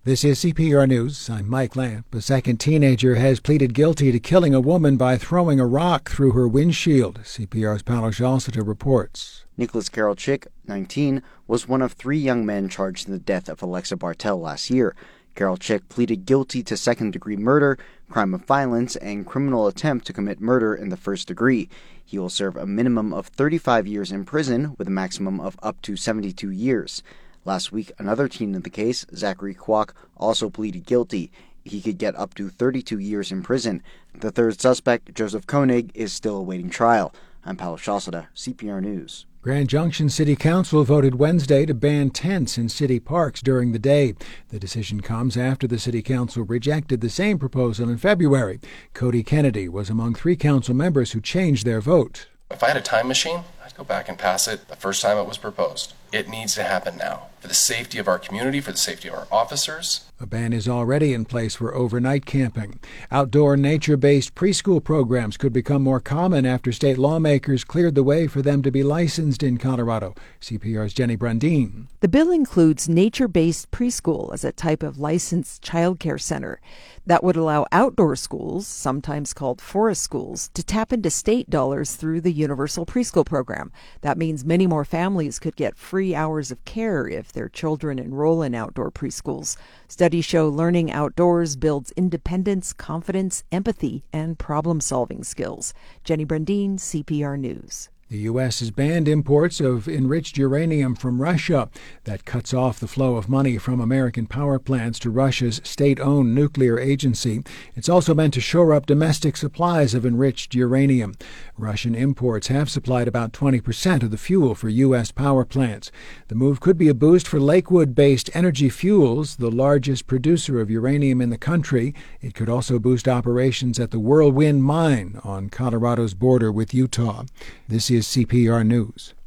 This is CPR News. I'm Mike Lamp. A second teenager has pleaded guilty to killing a woman by throwing a rock through her windshield. CPR's Paolo Jalseta reports. Nicholas Carol Chick, 19, was one of 3 young men charged in the death of Alexa Bartel last year. Carol Chick pleaded guilty to second-degree murder, crime of violence, and criminal attempt to commit murder in the first degree. He will serve a minimum of 35 years in prison with a maximum of up to 72 years. Last week, another teen in the case, Zachary Kwok, also pleaded guilty. He could get up to 32 years in prison. The third suspect, Joseph Koenig, is still awaiting trial. I'm Paolo Jalseta, CPR News. Grand Junction City Council voted Wednesday to ban tents in city parks during the day. The decision comes after the City Council rejected the same proposal in February. Cody Kennedy was among 3 council members who changed their vote. If I had a time machine, I'd go back and pass it the first time it was proposed. It needs to happen now, for the safety of our community, for the safety of our officers. A ban is already in place for overnight camping. Outdoor nature-based preschool programs could become more common after state lawmakers cleared the way for them to be licensed in Colorado. CPR's Jenny Brundin. The bill includes nature-based preschool as a type of licensed child care center that would allow outdoor schools, sometimes called forest schools, to tap into state dollars through the Universal Preschool Program. That means many more families could get free hours of care if their children enroll in outdoor preschools. Studies show learning outdoors builds independence, confidence, empathy, and problem-solving skills. Jenny Brundin, CPR News. The U.S. has banned imports of enriched uranium from Russia. That cuts off the flow of money from American power plants to Russia's state-owned nuclear agency. It's also meant to shore up domestic supplies of enriched uranium. Russian imports have supplied about 20% of the fuel for U.S. power plants. The move could be a boost for Lakewood-based Energy Fuels, the largest producer of uranium in the country. It could also boost operations at the Whirlwind Mine on Colorado's border with Utah. This is CPR News.